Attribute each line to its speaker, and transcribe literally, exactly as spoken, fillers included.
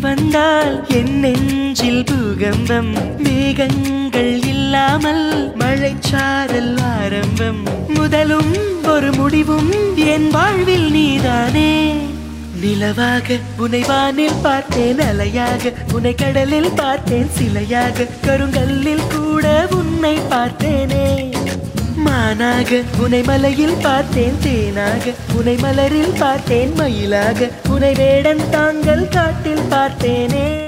Speaker 1: வந்தால் என் நெஞ்சில் பூகம்பம் மேகங்கள் இல்லாமல் மழைச்சாரல் ஆரம்பம் முதலும் ஒரு முடிவும் என் வாழ்வில் நீதானே நிலவாக உனை வானில் பார்த்தேன் அலையாக உனை கடலில் பார்த்தேன் சிலையாக கருங்கல்லில் கூட உன்னை பார்த்தேனே மானாக உனை மலையில் பார்த்தேன் தேனாக உனை மலரில் பார்த்தேன் மயிலாக உனை வேடன் தாங்கள் காட்டில் பார்த்தேனே